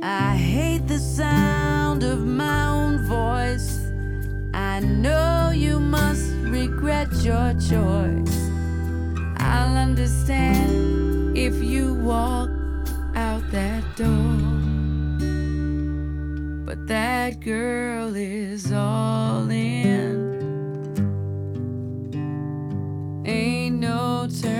I hate the sound of my own voice. I know you must regret your choice. I'll understand if you walk out that door. But that girl is all in. Ain't no turn.